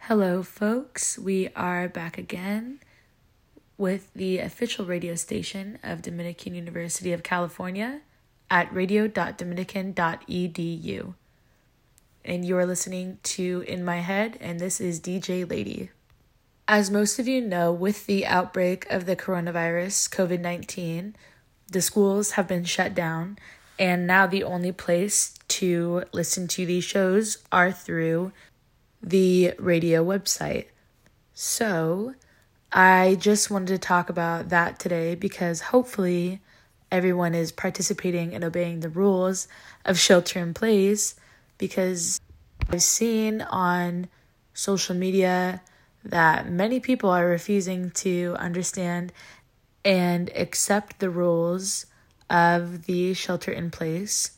Hello, folks. We are back again with the official radio station of Dominican University of California at radio.dominican.edu. And you are listening to In My Head, and this is DJ Lady. As most of you know, with the outbreak of the coronavirus, COVID-19, the schools have been shut down, and now the only place to listen to these shows are through the radio website. So I just wanted to talk about that today because hopefully everyone is participating and obeying the rules of shelter in place, because I've seen on social media that many people are refusing to understand and accept the rules of the shelter in place.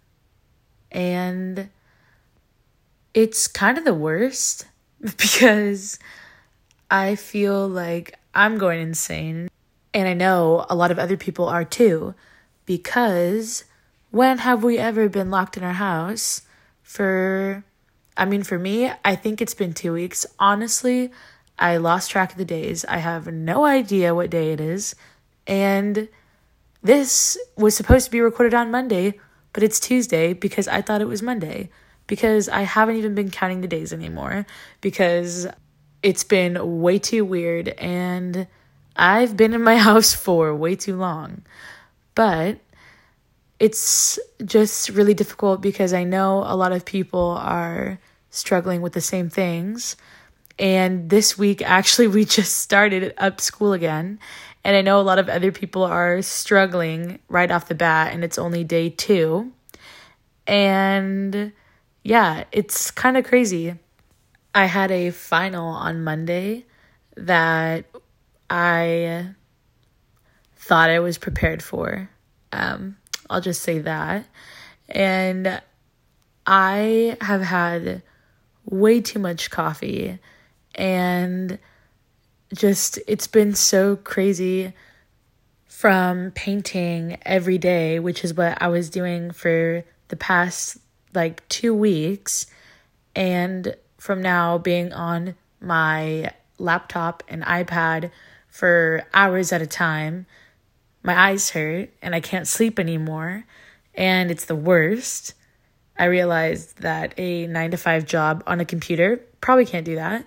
And it's kind of the worst because I feel like I'm going insane. And I know a lot of other people are too, because when have we ever been locked in our house for me, I think it's been 2 weeks. Honestly, I lost track of the days. I have no idea what day it is. And this was supposed to be recorded on Monday, but it's Tuesday because I thought it was Monday. Because I haven't even been counting the days anymore, because it's been way too weird and I've been in my house for way too long. But it's just really difficult because I know a lot of people are struggling with the same things. And this week, actually, we just started up school again. And I know a lot of other people are struggling right off the bat, and it's only day 2. And yeah, it's kind of crazy. I had a final on Monday that I thought I was prepared for. I'll just say that. And I have had way too much coffee, and just it's been so crazy from painting every day, which is what I was doing for the past 2 weeks, and from now being on my laptop and iPad for hours at a time, my eyes hurt and I can't sleep anymore, and it's the worst. I realized that a 9-to-5 job on a computer probably can't do that.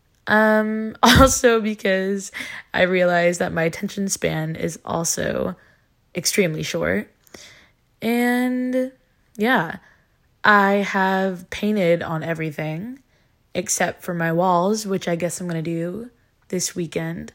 Also because I realized that my attention span is also extremely short. And yeah, I have painted on everything except for my walls, which I guess I'm going to do this weekend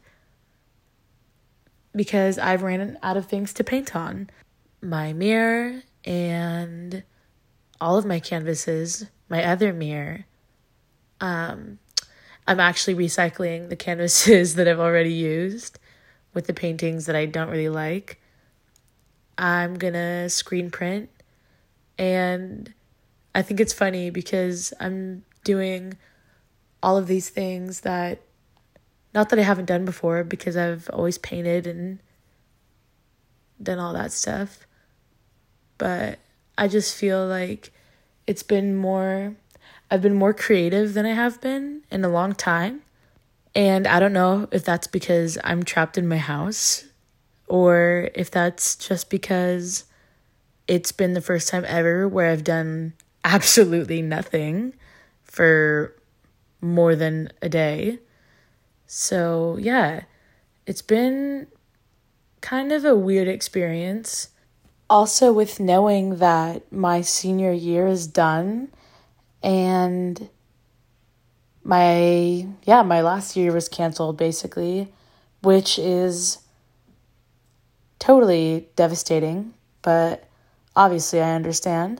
because I've ran out of things to paint on. My mirror and all of my canvases, my other mirror. I'm actually recycling the canvases that I've already used with the paintings that I don't really like. I'm going to screen print, and I think it's funny because I'm doing all of these things that, not that I haven't done before, because I've always painted and done all that stuff. But I just feel like I've been more creative than I have been in a long time. And I don't know if that's because I'm trapped in my house or if that's just because it's been the first time ever where I've done absolutely nothing for more than a day. So yeah, it's been kind of a weird experience. Also with knowing that my senior year is done and my last year was canceled basically, which is totally devastating, but obviously I understand.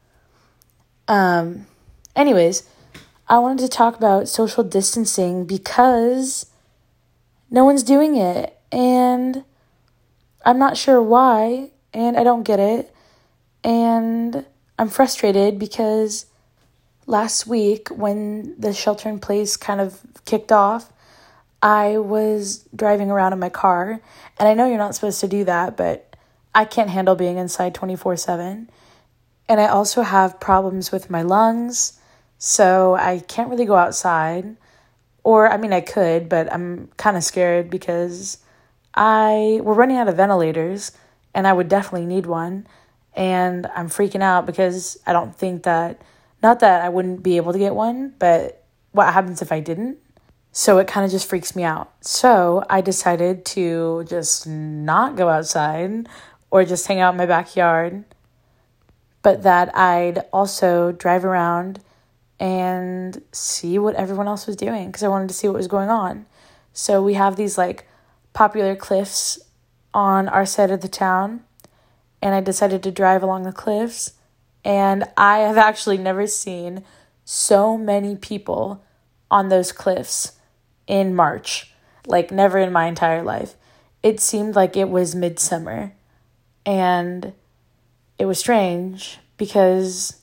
Anyways, I wanted to talk about social distancing because no one's doing it, and I'm not sure why, and I don't get it, and I'm frustrated because last week when the shelter in place kind of kicked off, I was driving around in my car, and I know you're not supposed to do that, but I can't handle being inside 24/7. And I also have problems with my lungs, So I can't really go outside. Or, I mean, I could, but I'm kind of scared because we're running out of ventilators and I would definitely need one. And I'm freaking out because I don't think that, not that I wouldn't be able to get one, but what happens if I didn't? So it kind of just freaks me out. So I decided to just not go outside or just hang out in my backyard, but that I'd also drive around and see what everyone else was doing because I wanted to see what was going on. So we have these like popular cliffs on our side of the town, and I decided to drive along the cliffs, and I have actually never seen so many people on those cliffs in March, like never in my entire life. It seemed like it was midsummer, and it was strange because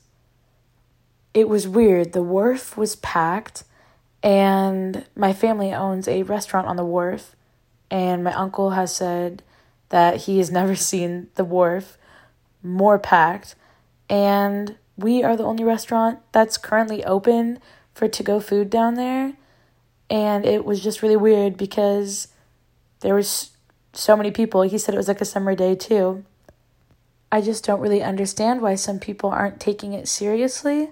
it was weird. The wharf was packed, and my family owns a restaurant on the wharf, and my uncle has said that he has never seen the wharf more packed, and we are the only restaurant that's currently open for to-go food down there. And it was just really weird because there was so many people. He said it was like a summer day too. I just don't really understand why some people aren't taking it seriously.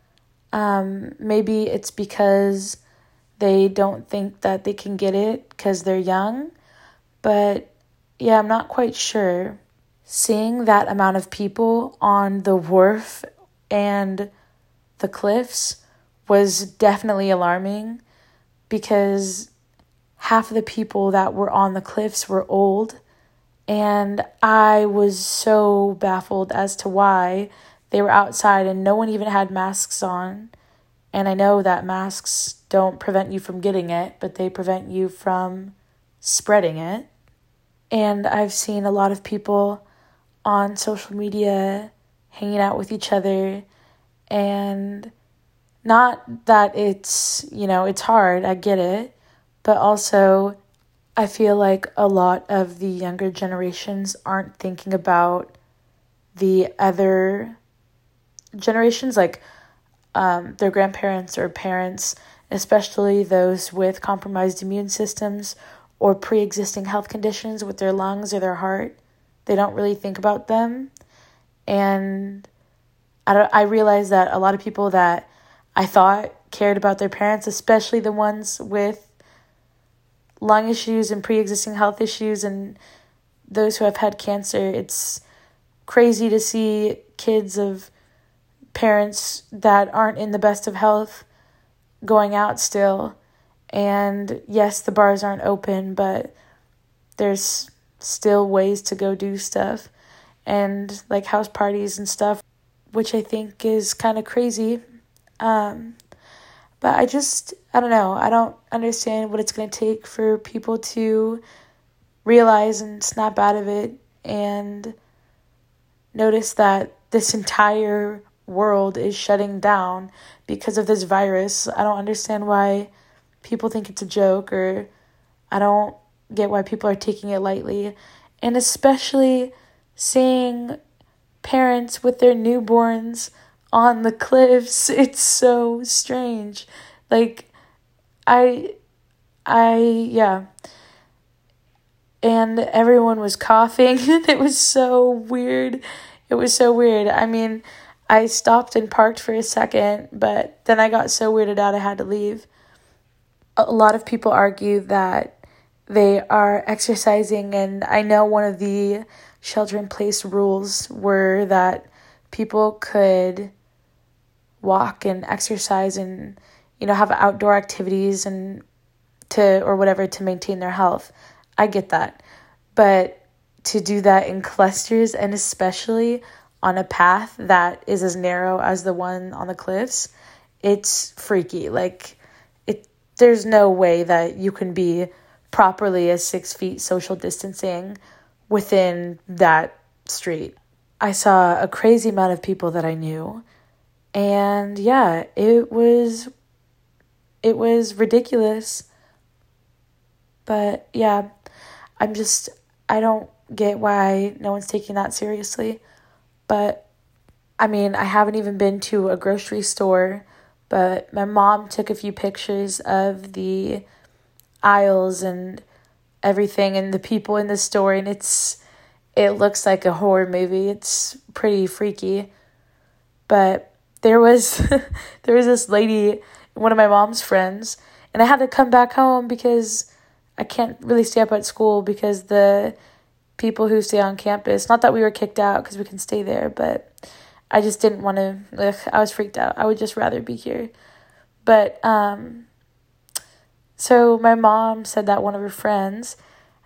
Maybe it's because they don't think that they can get it because they're young. But yeah, I'm not quite sure. Seeing that amount of people on the wharf and the cliffs was definitely alarming because half of the people that were on the cliffs were old, and I was so baffled as to why they were outside and no one even had masks on. And I know that masks don't prevent you from getting it, but they prevent you from spreading it. And I've seen a lot of people on social media hanging out with each other, and not that it's, it's hard, I get it, but also I feel like a lot of the younger generations aren't thinking about the other generations, like their grandparents or parents, especially those with compromised immune systems or pre-existing health conditions with their lungs or their heart. They don't really think about them. And I realize that a lot of people that I thought cared about their parents, especially the ones with lung issues and pre-existing health issues and those who have had cancer, it's crazy to see kids of parents that aren't in the best of health going out still. And yes, the bars aren't open, but there's still ways to go do stuff and like house parties and stuff, which I think is kind of crazy. But I don't know. I don't understand what it's going to take for people to realize and snap out of it and notice that this entire world is shutting down because of this virus. I don't understand why people think it's a joke, or I don't get why people are taking it lightly. And especially seeing parents with their newborns on the cliffs, it's so strange. Like, yeah. And everyone was coughing. It was so weird. I mean, I stopped and parked for a second, but then I got so weirded out I had to leave. A lot of people argue that they are exercising, and I know one of the shelter-in-place rules were that people could walk and exercise and, have outdoor activities and to maintain their health. I get that. But to do that in clusters, and especially on a path that is as narrow as the one on the cliffs, it's freaky. Like, there's no way that you can be properly at 6 feet social distancing within that street. I saw a crazy amount of people that I knew, and yeah, it was ridiculous. But yeah, I don't get why no one's taking that seriously. But I mean, I haven't even been to a grocery store but my mom took a few pictures of the aisles and everything and the people in the store, and it looks like a horror movie. It's pretty freaky. But there was this lady, one of my mom's friends, and I had to come back home because I can't really stay up at school because the people who stay on campus, not that we were kicked out because we can stay there, but I just didn't want to, I was freaked out. I would just rather be here. But, so my mom said that one of her friends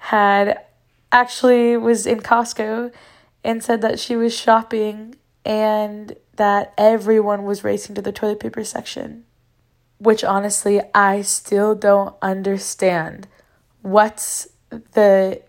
was in Costco and said that she was shopping and that everyone was racing to the toilet paper section, which honestly, I still don't understand. What's with the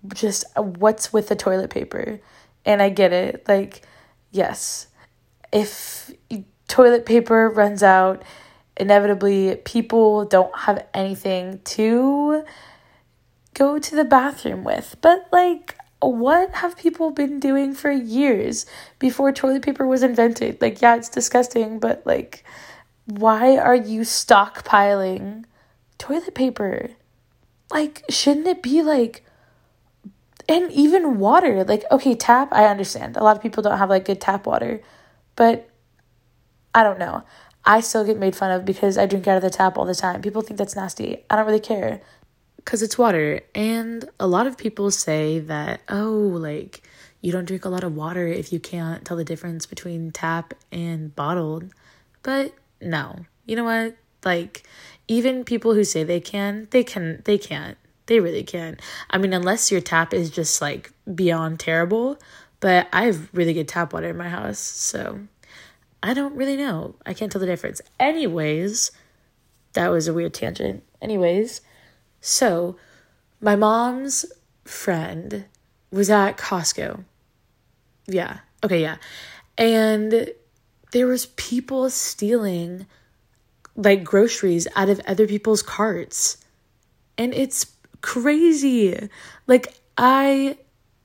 toilet paper? And I get it. Like, yes, if toilet paper runs out, inevitably people don't have anything to go to the bathroom with. But like, what have people been doing for years before toilet paper was invented? Like, yeah, it's disgusting, but like, why are you stockpiling toilet paper? Like, shouldn't it be like, and even water, like, okay, tap, I understand. A lot of people don't have like good tap water, but I don't know. I still get made fun of because I drink out of the tap all the time. People think that's nasty. I don't really care. Because it's water. And a lot of people say that, oh, like, you don't drink a lot of water if you can't tell the difference between tap and bottled. But no. You know what? Like, even people who say they can't. They really can. I mean, unless your tap is just, like, beyond terrible. But I have really good tap water in my house, so I don't really know. I can't tell the difference. Anyways, that was a weird tangent. Anyways, so my mom's friend was at Costco. Yeah. Okay, yeah. And there was people stealing like groceries out of other people's carts. And it's crazy. Like, I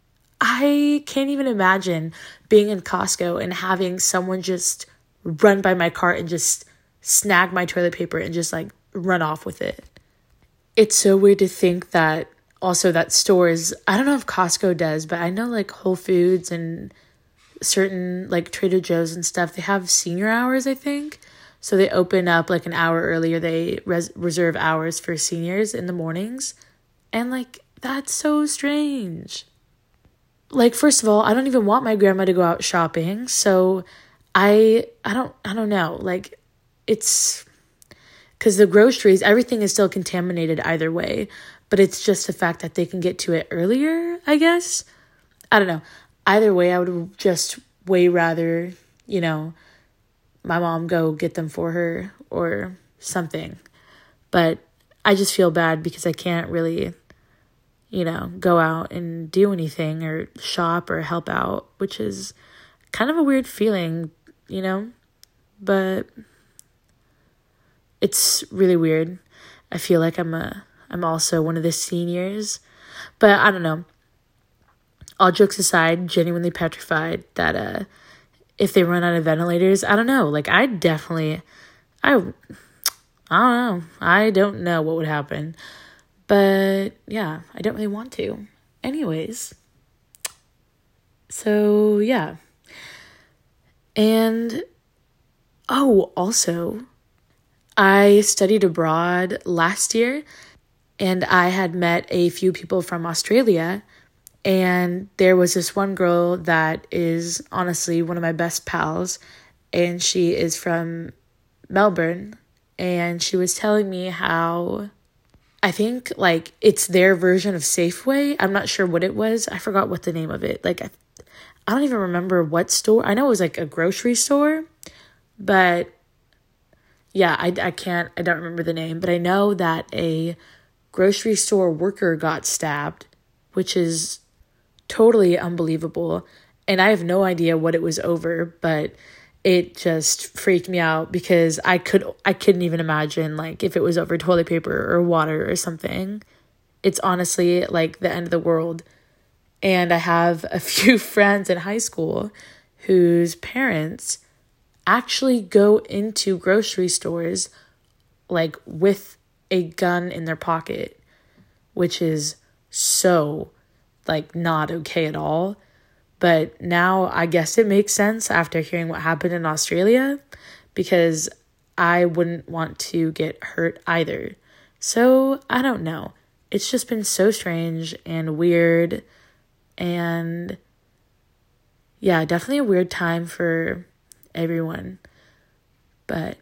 can't even imagine being in Costco and having someone just run by my cart and just snag my toilet paper and just like run off with it. It's so weird to think that also that stores, I don't know if Costco does, but I know like Whole Foods and certain like Trader Joe's and stuff, they have senior hours, I think. So they open up like an hour earlier. They reserve hours for seniors in the mornings. And like, that's so strange. Like, first of all, I don't even want my grandma to go out shopping. So I don't know. Like, it's because the groceries, everything is still contaminated either way. But it's just the fact that they can get to it earlier, I guess. I don't know. Either way, I would just way rather, my mom go get them for her or something. But I just feel bad because I can't really, go out and do anything or shop or help out, which is kind of a weird feeling, but it's really weird. I feel like I'm also one of the seniors, but I don't know. All jokes aside, genuinely petrified that if they run out of ventilators, I don't know. Like, I don't know. I don't know what would happen. But yeah, I don't really want to. Anyways. So yeah. And also, I studied abroad last year and I had met a few people from Australia. And there was this one girl that is honestly one of my best pals, and she is from Melbourne, and she was telling me how I think like it's their version of Safeway. I'm not sure what it was. I forgot what the name of it. Like, I don't even remember what store. I know it was like a grocery store, but yeah, I don't remember the name, but I know that a grocery store worker got stabbed, which is totally unbelievable. And I have no idea what it was over, but it just freaked me out because I couldn't even imagine like if it was over toilet paper or water or something. It's honestly like the end of the world. And I have a few friends in high school whose parents actually go into grocery stores like with a gun in their pocket, which is so like not okay at all. But now I guess it makes sense after hearing what happened in Australia, because I wouldn't want to get hurt either. So I don't know. It's just been so strange and weird, and yeah, definitely a weird time for everyone. But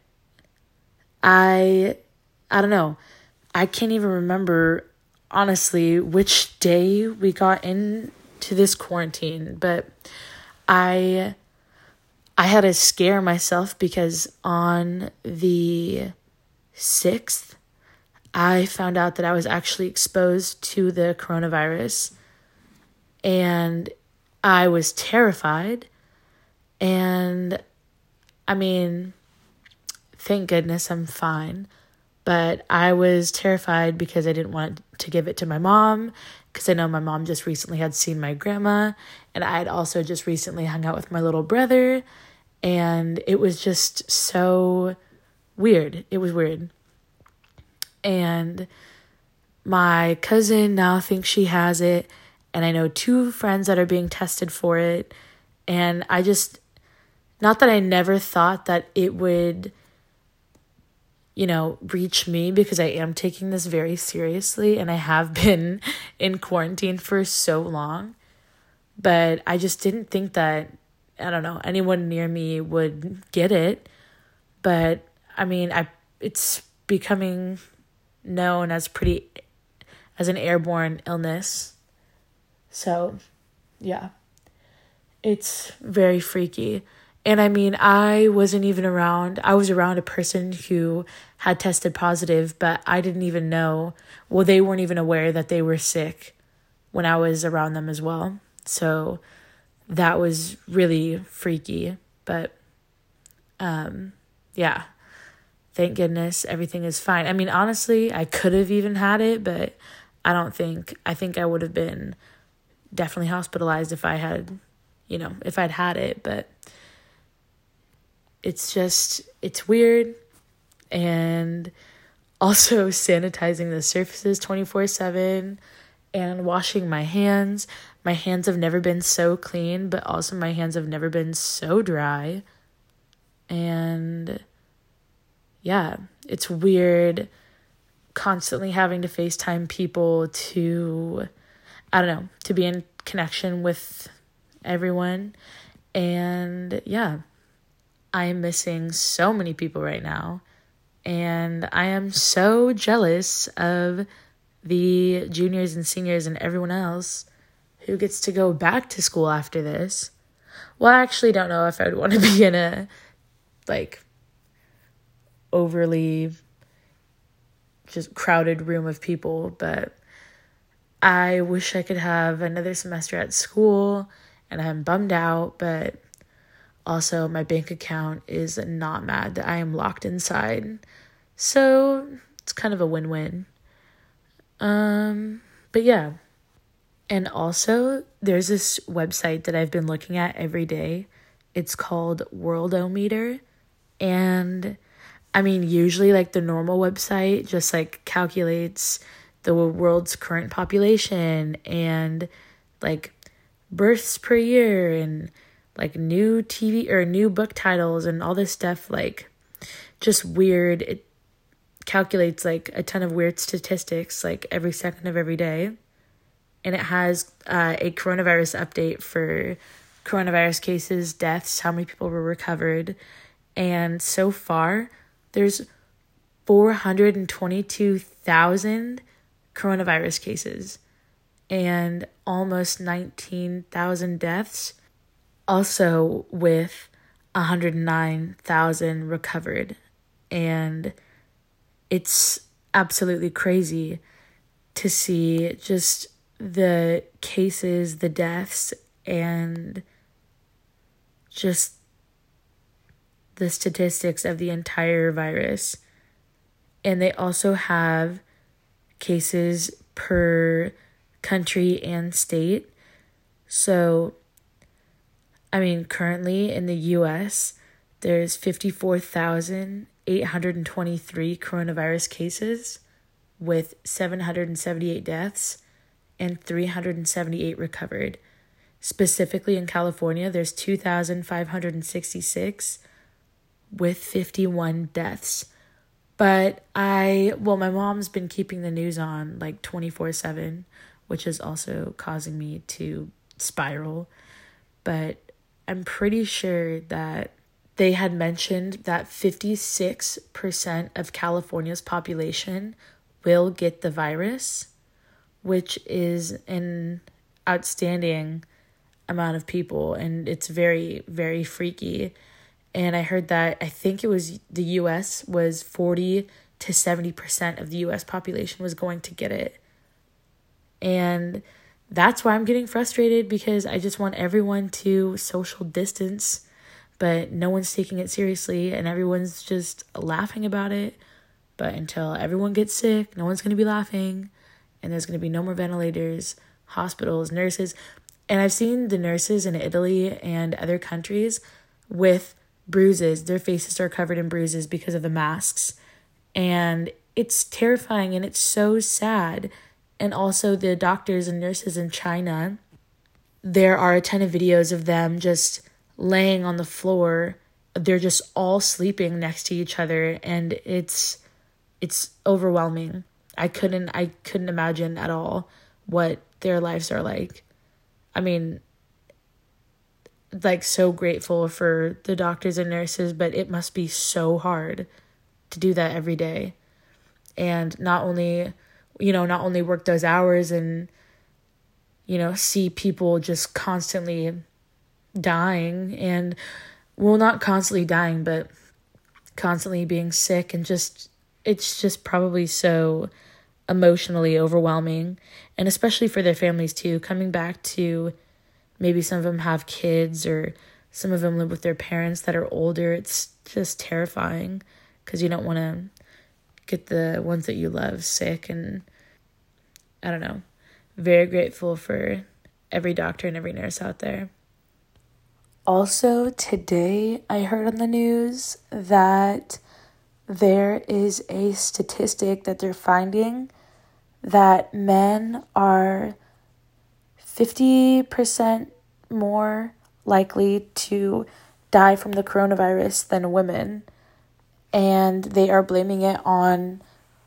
I don't know. I can't even remember honestly which day we got into this quarantine, but I had to scare myself because on the 6th, I found out that I was actually exposed to the coronavirus, and I was terrified. And I mean, thank goodness I'm fine. But I was terrified because I didn't want to give it to my mom, because I know my mom just recently had seen my grandma, and I had also just recently hung out with my little brother, and it was just so weird. It was weird. And my cousin now thinks she has it, and I know 2 friends that are being tested for it, and I just, not that I never thought that it would, reach me, because I am taking this very seriously and I have been in quarantine for so long. But I just didn't think that, I don't know, anyone near me would get it. But I mean, it's becoming known as an airborne illness. So, yeah. It's very freaky. And I mean, I was around a person who had tested positive, but I didn't even know, they weren't even aware that they were sick when I was around them as well. So that was really freaky. But yeah, thank goodness everything is fine. I mean, honestly, I could have even had it, but I think I would have been definitely hospitalized if I had, if I'd had it. But it's weird. And also sanitizing the surfaces 24/7 and washing my hands. My hands have never been so clean, but also my hands have never been so dry. And yeah, it's weird constantly having to FaceTime people to, I don't know, to be in connection with everyone. And yeah, I am missing so many people right now. And I am so jealous of the juniors and seniors and everyone else who gets to go back to school after this. Well, I actually don't know if I would want to be in a, overly just crowded room of people, but I wish I could have another semester at school, and I'm bummed out, but also my bank account is not mad that I am locked inside. So it's kind of a win-win. But yeah. And also there's this website that I've been looking at every day. It's called Worldometer. And I mean, usually the normal website just calculates the world's current population and births per year and new TV or new book titles and all this stuff, just weird. It calculates a ton of weird statistics every second of every day. And it has a coronavirus update for coronavirus cases, deaths, how many people were recovered. And so far, there's 422,000 coronavirus cases and almost 19,000 deaths. Also with 109,000 recovered. And it's absolutely crazy to see just the cases, the deaths, and just the statistics of the entire virus. And they also have cases per country and state. So, I mean, currently in the US, there's 54,823 coronavirus cases with 778 deaths and 378 recovered. Specifically in California, there's 2,566 with 51 deaths. But my mom's been keeping the news on like 24/7, which is also causing me to spiral. But I'm pretty sure that they had mentioned that 56% of California's population will get the virus, which is an outstanding amount of people, and it's very, very freaky. And I heard that I think it was the US was 40 to 70% of the US population was going to get it. And that's why I'm getting frustrated, because I just want everyone to social distance, but no one's taking it seriously and everyone's just laughing about it. But until everyone gets sick, no one's going to be laughing, and there's going to be no more ventilators, hospitals, nurses. And I've seen the nurses in Italy and other countries with bruises. Their faces are covered in bruises because of the masks. And it's terrifying and it's so sad. And also the doctors and nurses in China, there are a ton of videos of them just laying on the floor. They're just all sleeping next to each other, and it's overwhelming. I couldn't imagine at all what their lives are like. I mean, like, so grateful for the doctors and nurses, but it must be so hard to do that every day. And not only work those hours and, see people just constantly dying, and, well, not constantly dying, but constantly being sick, and it's just probably so emotionally overwhelming, and especially for their families too, coming back to maybe some of them have kids or some of them live with their parents that are older. It's just terrifying because you don't want to get the ones that you love sick. And I don't know, very grateful for every doctor and every nurse out there. Also, today I heard on the news that there is a statistic that they're finding that men are 50% more likely to die from the coronavirus than women. And they are blaming it on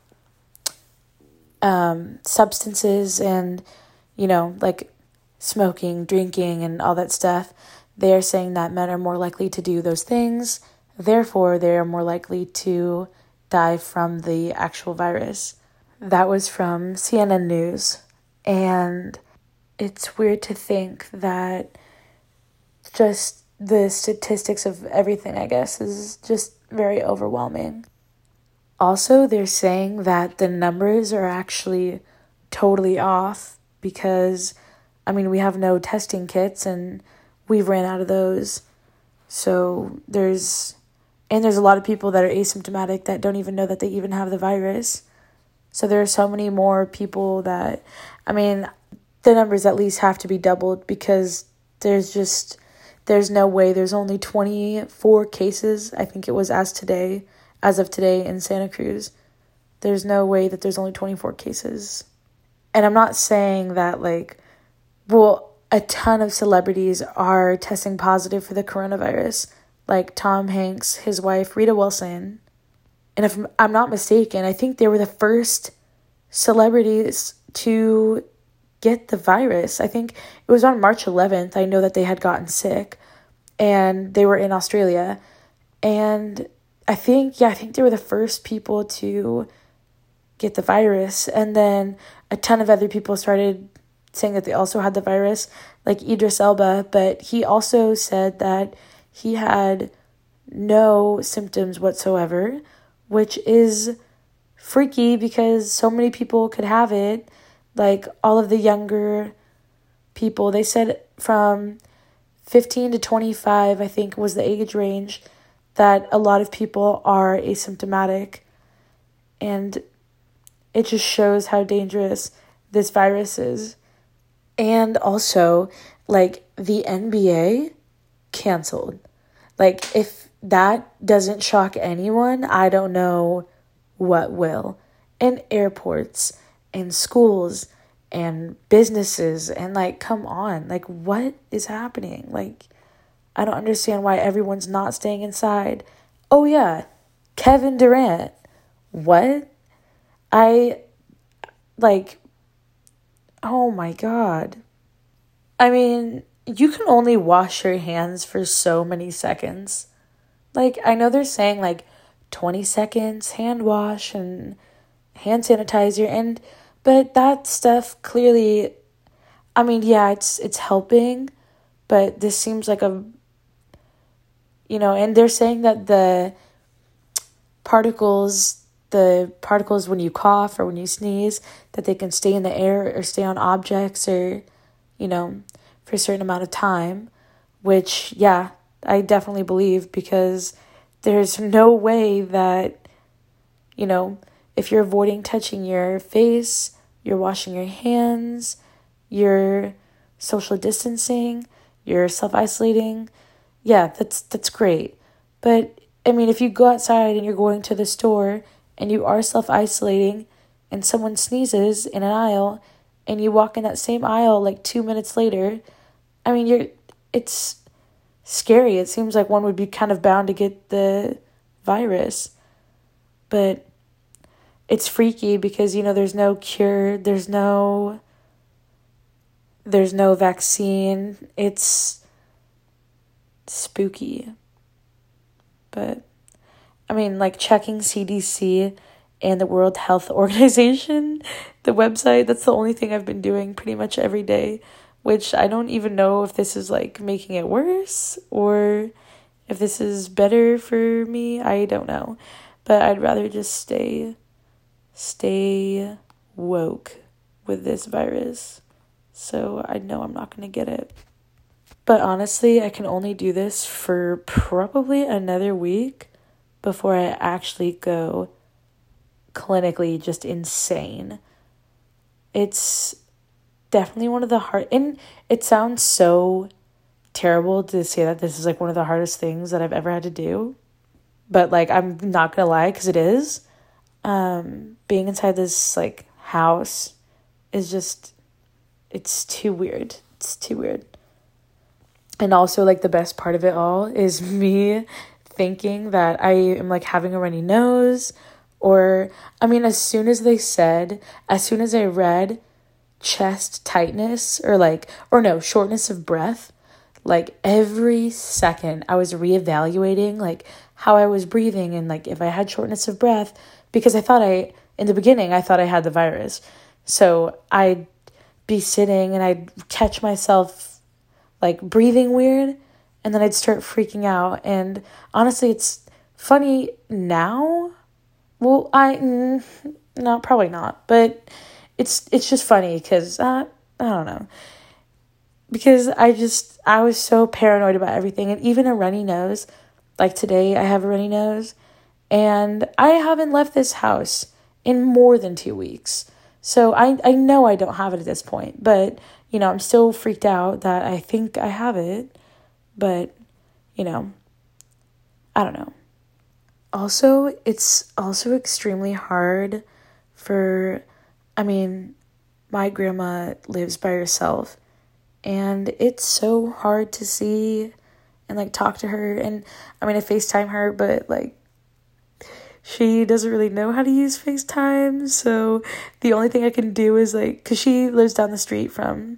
substances and, like smoking, drinking, and all that stuff. They are saying that men are more likely to do those things. Therefore, they are more likely to die from the actual virus. That was from CNN News. And it's weird to think that just the statistics of everything, I guess, is just very overwhelming. Also, they're saying that the numbers are actually totally off because, we have no testing kits and we've ran out of those. So there's a lot of people that are asymptomatic that don't even know that they even have the virus. So there are so many more people that, the numbers at least have to be doubled, because there's no way. There's only 24 cases, I think it was as of today in Santa Cruz. There's no way that there's only 24 cases. And I'm not saying that a ton of celebrities are testing positive for the coronavirus, like Tom Hanks, his wife, Rita Wilson. And if I'm not mistaken, I think they were the first celebrities to get the virus. I think it was on March 11th. I know that they had gotten sick and they were in Australia. And I think they were the first people to get the virus. And then a ton of other people started saying that they also had the virus, like Idris Elba. But he also said that he had no symptoms whatsoever, which is freaky because so many people could have it. Like all of the younger people, they said from 15 to 25, I think was the age range, that a lot of people are asymptomatic. And it just shows how dangerous this virus is. And also, the NBA canceled. If that doesn't shock anyone, I don't know what will. And airports and schools and businesses and like, come on, like, what is happening? Like, I don't understand why everyone's not staying inside. Oh yeah, Kevin Durant. What? I like, oh my God. I mean, you can only wash your hands for so many seconds. Like, I know they're saying like 20 seconds hand wash and hand sanitizer, but that stuff clearly, I mean, yeah, it's helping, but this seems like and they're saying that the particles when you cough or when you sneeze, that they can stay in the air or stay on objects or, for a certain amount of time, which, yeah, I definitely believe, because there's no way that, if you're avoiding touching your face, you're washing your hands, you're social distancing, you're self-isolating, yeah, that's great. But, I mean, if you go outside and you're going to the store and you are self-isolating and someone sneezes in an aisle and you walk in that same aisle like 2 minutes later, I mean, it's scary. It seems like one would be kind of bound to get the virus. But it's freaky because, there's no cure, there's no vaccine. It's spooky. But, I mean, like, checking CDC and the World Health Organization, the website, that's the only thing I've been doing pretty much every day, which I don't even know if this is, like, making it worse or if this is better for me. I don't know. But I'd rather just stay woke with this virus, so I know I'm not going to get it. But honestly, I can only do this for probably another week before I actually go clinically just insane. It's definitely one of the hard, and it sounds so terrible to say that this is like one of the hardest things that I've ever had to do, but like, I'm not gonna lie, because it is. Being inside this like house is just, it's too weird. And also, like, the best part of it all is me thinking that I am like having a runny nose, or, I mean, as soon as I read chest tightness or shortness of breath, like, every second I was reevaluating like how I was breathing and like if I had shortness of breath, because in the beginning I thought I had the virus. So I'd be sitting and I'd catch myself like breathing weird, and then I'd start freaking out. And honestly, it's funny now. Well, no, probably not, but it's just funny because I don't know, because I was so paranoid about everything, and even a runny nose. Like today, I have a runny nose, and I haven't left this house in more than 2 weeks. So I know I don't have it at this point, but, I'm still freaked out that I think I have it, but, I don't know. Also, it's also extremely hard my grandma lives by herself, and it's so hard to see and, like, talk to her, and, I FaceTime her, but, like, she doesn't really know how to use FaceTime, so the only thing I can do is, like, because she lives down the street from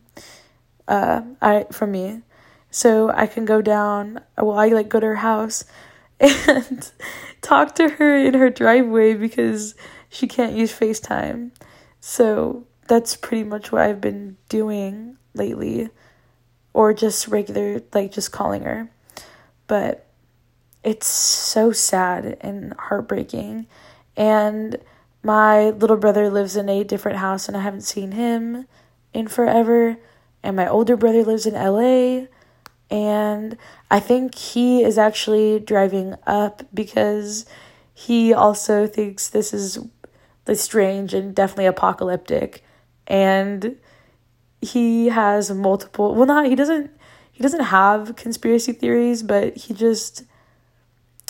me, so I can go down, I go to her house and talk to her in her driveway because she can't use FaceTime. So that's pretty much what I've been doing lately, or just regular, like, just calling her. But it's so sad and heartbreaking. And my little brother lives in a different house, and I haven't seen him in forever. And my older brother lives in LA, and I think he is actually driving up because he also thinks this is strange and definitely apocalyptic. And he has multiple, he doesn't have conspiracy theories, but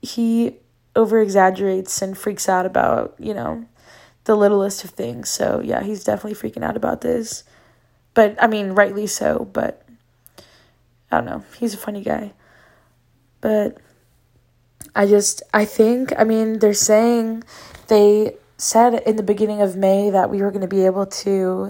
he over exaggerates and freaks out about, the littlest of things. So yeah, he's definitely freaking out about this. But I mean, rightly so, but I don't know. He's a funny guy. But they said in the beginning of May that we were going to be able to,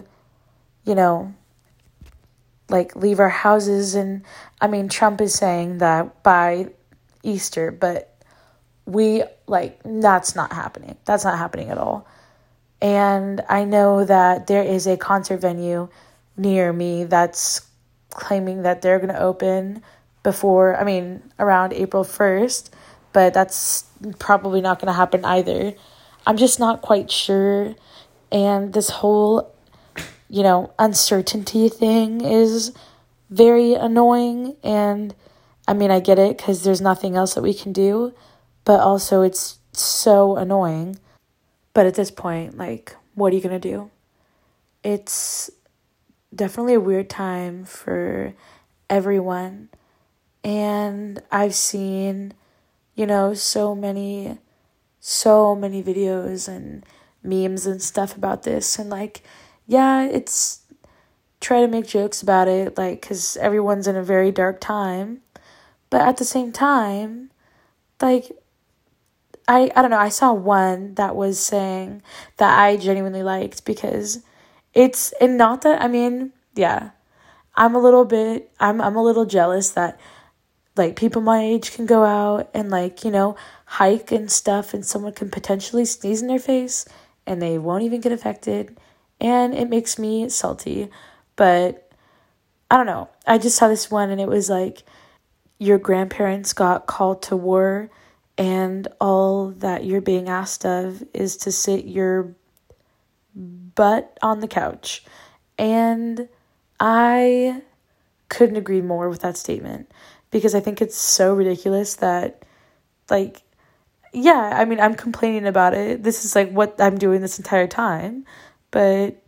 leave our houses. And I mean, Trump is saying that by Easter, but that's not happening. That's not happening at all. And I know that there is a concert venue near me that's claiming that they're going to open around April 1st, but that's probably not going to happen either. I'm just not quite sure. And this whole, uncertainty thing is very annoying. And I mean, I get it because there's nothing else that we can do, but also it's so annoying. But at this point, what are you going to do? It's definitely a weird time for everyone. And I've seen, so many videos and memes and stuff about this. And it's try to make jokes about it, because everyone's in a very dark time. But at the same time, I don't know, I saw one that was saying that I genuinely liked because and not that, yeah, I'm a little jealous that, people my age can go out and, hike and stuff, and someone can potentially sneeze in their face and they won't even get affected, and it makes me salty. But I don't know, I just saw this one and it was your grandparents got called to war and all that you're being asked of is to sit your butt on the couch. And I couldn't agree more with that statement, because I think it's so ridiculous that, I'm complaining about it. This is what I'm doing this entire time, but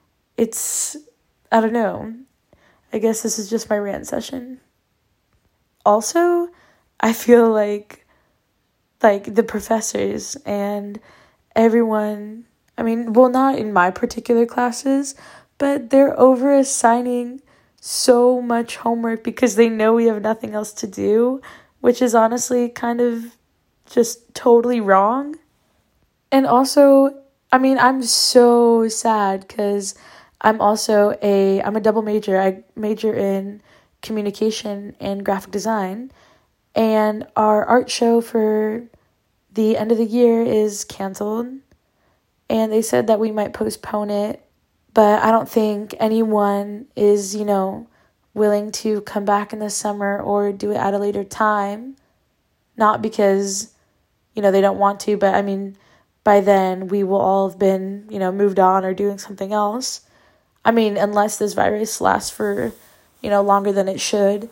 I don't know. I guess this is just my rant session. Also, I feel like the professors and everyone, not in my particular classes, but they're over assigning so much homework because they know we have nothing else to do, which is honestly kind of just totally wrong. And also, I'm so sad because I'm a double major. I major in communication and graphic design, and our art show for the end of the year is canceled, and they said that we might postpone it, but I don't think anyone is, willing to come back in the summer or do it at a later time. Not because, they don't want to, but by then we will all have been, moved on or doing something else. Unless this virus lasts for, longer than it should.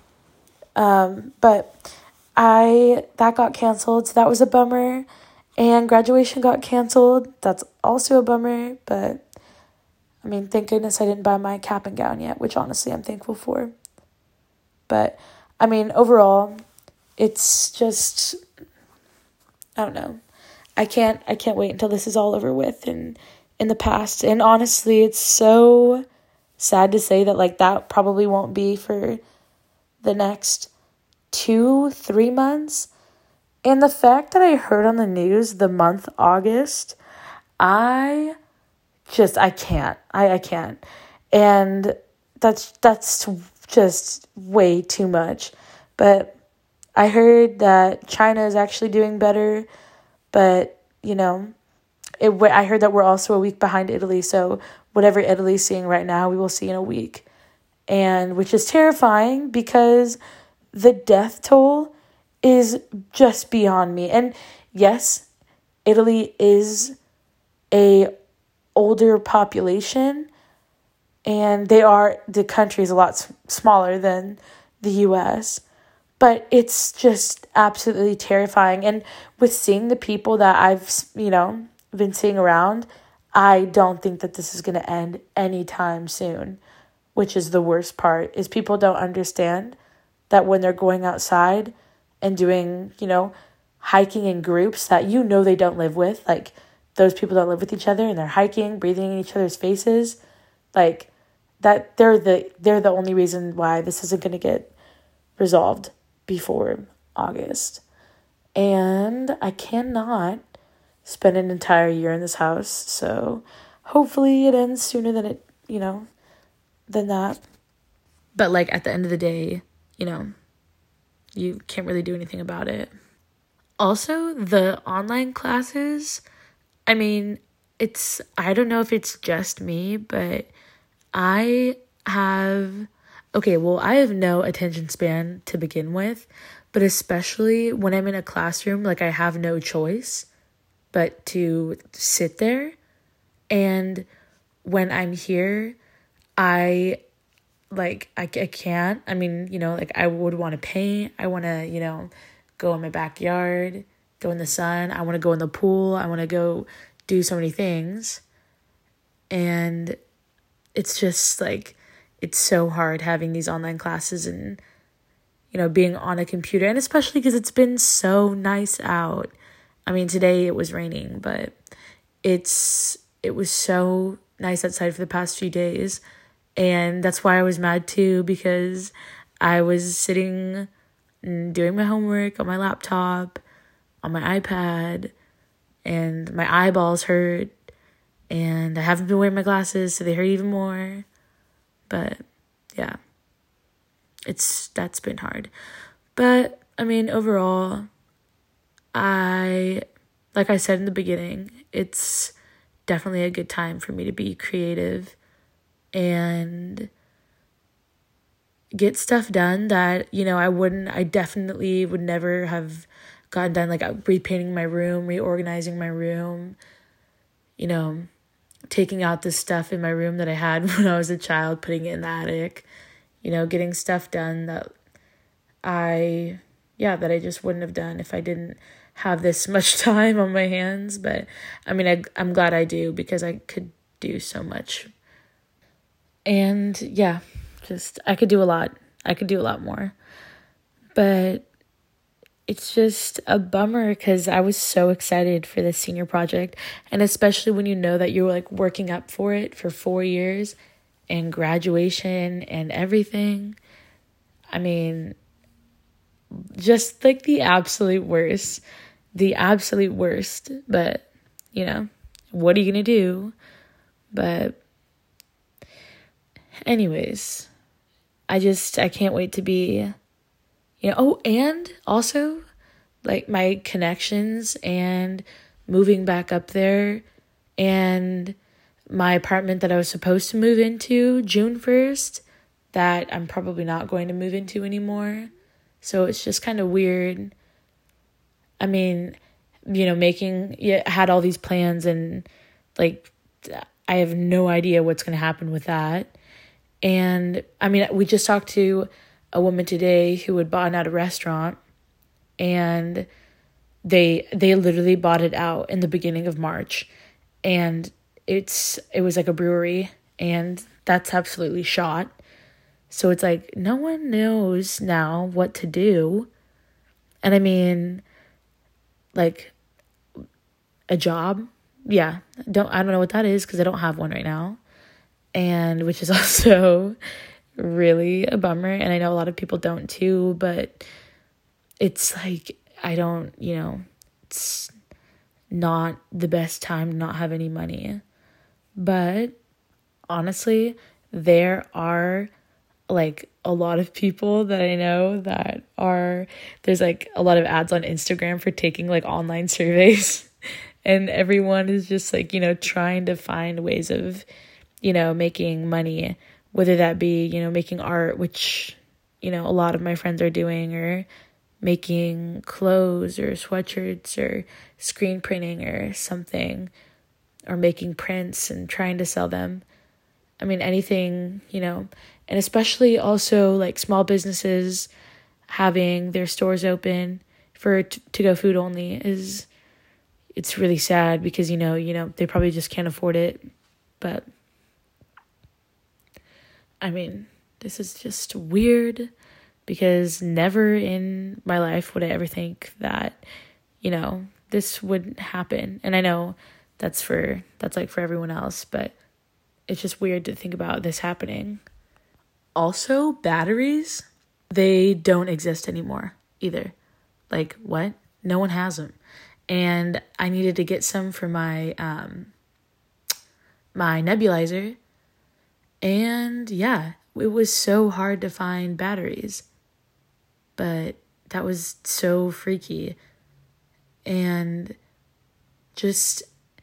But that got canceled, so that was a bummer. And graduation got canceled. That's also a bummer, but thank goodness I didn't buy my cap and gown yet, which honestly I'm thankful for. But overall, it's just, I don't know. I can't wait until this is all over with and in the past. And honestly, it's so sad to say that that probably won't be for the next 2-3 months. And the fact that I heard on the news the month August, I can't. I can't. And that's just way too much. But I heard that China is actually doing better, but I heard that we're also a week behind Italy, so whatever Italy's seeing right now, we will see in a week. And which is terrifying because the death toll is just beyond me. And yes, Italy is a older population, and the country is a lot smaller than the US, but it's just absolutely terrifying. And with seeing the people that I've, been seeing around, I don't think that this is going to end anytime soon, which is the worst part, is people don't understand that when they're going outside and doing, hiking in groups that you know they don't live with, like those people don't live with each other and they're hiking, breathing in each other's faces, like that they're the only reason why this isn't going to get resolved before August. And I cannot spend an entire year in this house, so hopefully it ends sooner than it, than that. But like at the end of the day, you can't really do anything about it. Also, the online classes, I mean, I don't know if it's just me, but I have no attention span to begin with, but especially when I'm in a classroom, like I have no choice but to sit there. And when I'm here, I can't. I mean, like I would want to paint. I want to, go in my backyard, go in the sun. I want to go in the pool. I want to go do so many things. And it's just like, it's so hard having these online classes and, being on a computer. And especially because it's been so nice out. I mean, today it was raining, but it was so nice outside for the past few days. And that's why I was mad too, because I was sitting and doing my homework on my laptop, on my iPad, and my eyeballs hurt. And I haven't been wearing my glasses, so they hurt even more. But yeah, that's been hard. But I mean, overall, like I said in the beginning, it's definitely a good time for me to be creative and get stuff done that, I definitely would never have gotten done, like repainting my room, reorganizing my room, taking out the stuff in my room that I had when I was a child, putting it in the attic, getting stuff done that I just wouldn't have done if I didn't have this much time on my hands. But I mean, I'm glad I do, because I could do so much. And yeah, I could do a lot. I could do a lot more. But it's just a bummer because I was so excited for this senior project. And especially when you know that you're like working up for it for 4 years and graduation and everything. I mean, just like the absolute worst. But, what are you going to do? But anyways, I can't wait to be, and also like my connections and moving back up there and my apartment that I was supposed to move into June 1st that I'm probably not going to move into anymore. So it's just kind of weird. I mean, had all these plans and like, I have no idea what's going to happen with that. And I mean, we just talked to a woman today who had bought out a restaurant, and they literally bought it out in the beginning of March, and it was like a brewery, and that's absolutely shot. So it's like no one knows now what to do. And I mean, like a job, yeah, I don't know what that is because I don't have one right now. And which is also really a bummer. And I know a lot of people don't too, but it's like, it's not the best time to not have any money. But honestly, there are like a lot of people that I know there's like a lot of ads on Instagram for taking like online surveys and everyone is just like, trying to find ways of making money, whether that be, making art, which, a lot of my friends are doing, or making clothes or sweatshirts or screen printing or something, or making prints and trying to sell them. I mean, anything, and especially also like small businesses having their stores open for to-go food only it's really sad because, they probably just can't afford it. But I mean, this is just weird because never in my life would I ever think that, this would happen. And I know that's like for everyone else, but it's just weird to think about this happening. Also, batteries, they don't exist anymore either. Like, what? No one has them. And I needed to get some for my my nebulizer. And yeah, it was so hard to find batteries. But that was so freaky. And just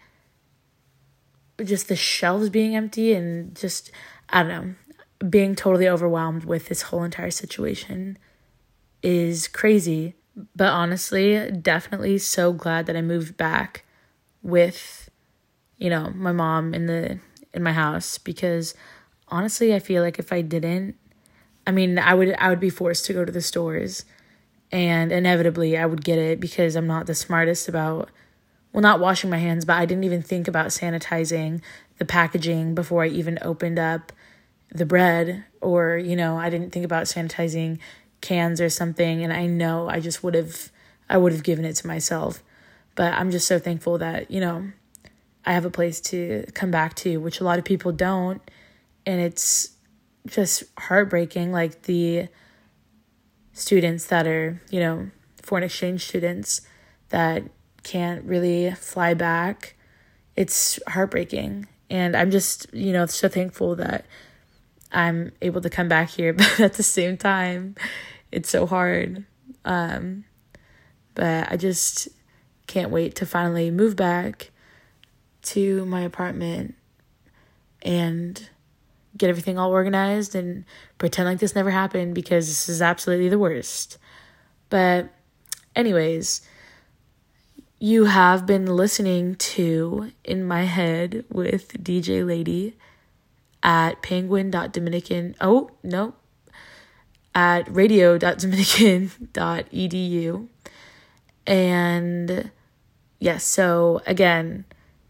the shelves being empty and just, I don't know, being totally overwhelmed with this whole entire situation is crazy. But honestly, definitely so glad that I moved back with, my mom in my house, because honestly, I feel like if I didn't, I would be forced to go to the stores, and inevitably I would get it because I'm not the smartest about, not washing my hands, but I didn't even think about sanitizing the packaging before I even opened up the bread, or, I didn't think about sanitizing cans or something, and I know I would have given it to myself. But I'm just so thankful that, I have a place to come back to, which a lot of people don't, and it's just heartbreaking. Like the students that are, foreign exchange students that can't really fly back, it's heartbreaking. And I'm just, so thankful that I'm able to come back here, but at the same time, it's so hard. But I just can't wait to finally move back to my apartment and get everything all organized and pretend like this never happened, because this is absolutely the worst. But anyways, you have been listening to In My Head with DJ Lady at penguin.dominican. Oh, no. At radio.dominican.edu. And yes, so again,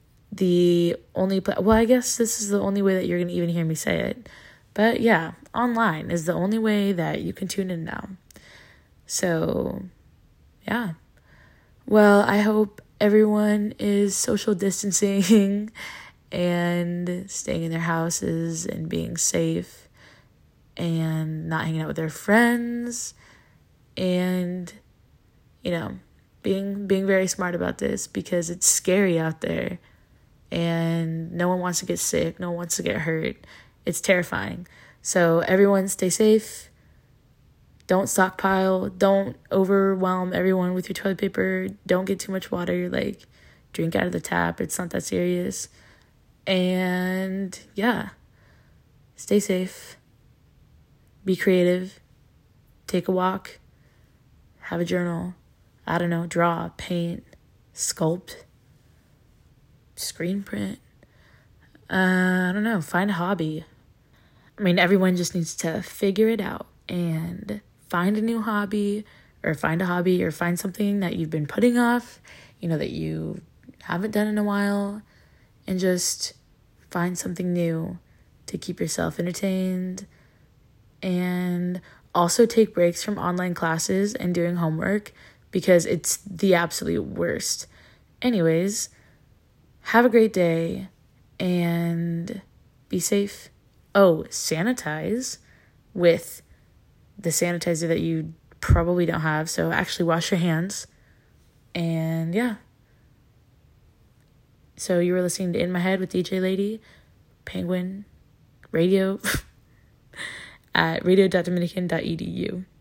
I guess this is the only way that you're going to even hear me say it. But yeah, online is the only way that you can tune in now. So, yeah. Well, I hope everyone is social distancing and staying in their houses and being safe and not hanging out with their friends and, being very smart about this, because it's scary out there and no one wants to get sick. No one wants to get hurt. It's terrifying. So everyone stay safe. Don't stockpile. Don't overwhelm everyone with your toilet paper. Don't get too much water. Like, drink out of the tap. It's not that serious. And yeah, stay safe. Be creative. Take a walk. Have a journal. I don't know, draw, paint, sculpt, screen print. I don't know, find a hobby. Everyone just needs to figure it out and find a new hobby, or find a hobby, or find something that you've been putting off, that you haven't done in a while, and just find something new to keep yourself entertained. And also take breaks from online classes and doing homework, because it's the absolute worst. Anyways, have a great day and be safe. Oh, sanitize with the sanitizer that you probably don't have. So actually wash your hands. And yeah. So you were listening to In My Head with DJ Lady, Penguin Radio at radio.dominican.edu.